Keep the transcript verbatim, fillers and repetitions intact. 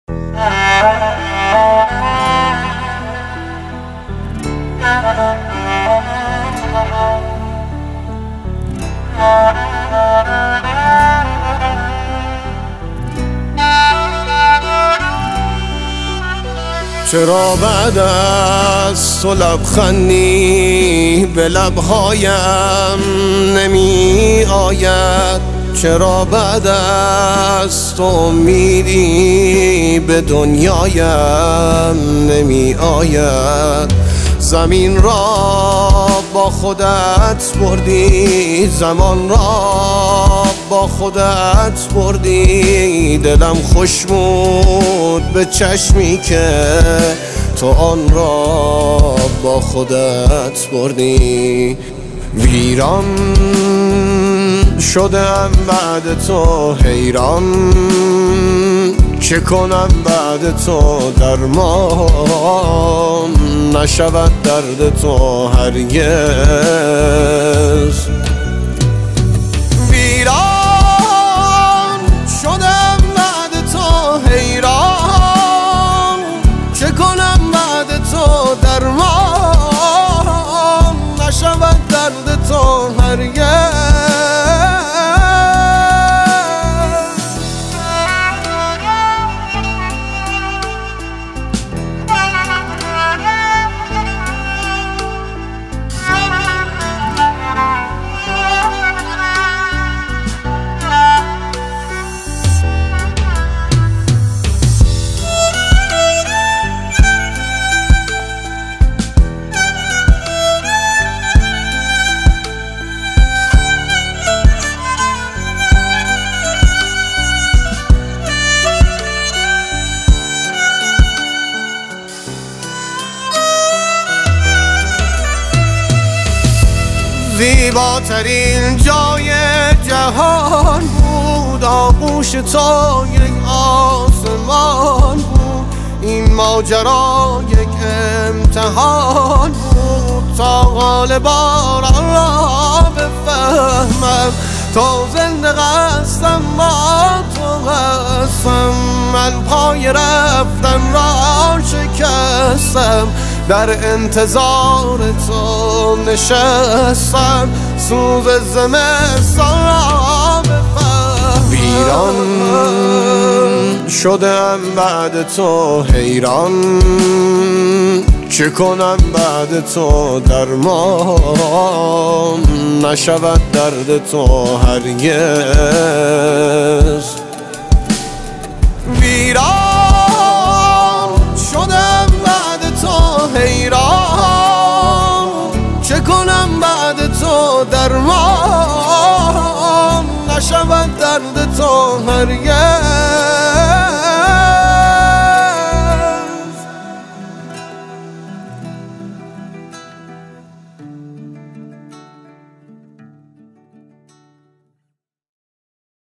چرا بعد از تو لبخندی به لبهایم نمی آید؟ چرا بعد از تو امیدی به دنیایم نمی آید؟ زمین را با خودت بردی، زمان را با خودت بردی، دلم خوش بود به چشمی که تو آن را با خودت بردی. ویران شدم بعد تو، حیران چه کنم بعد تو؟ درمان نشود درد تو هرگز. ویران شدم بعد تو، حیران چه کنم بعد تو؟ درمان نشود درد تو هرگز. زیباترین جای جهان بود، آغوش تو یک آسمان بود. این ماجرا یک امتحان بود تا حال باران را بفهمم. تو زنده هستم، با تو هستم، من پای رفتن را شکستم، در انتظار تو نشستم، سوز زمستان را بفهم. ویران شدم بعد تو، حیران چه کنم بعد تو؟ درمان نشود درد تو هرگز. ویران شدم بعد تو، حیران چه کنم بعد تو؟ درمان نشود درد تو هرگز.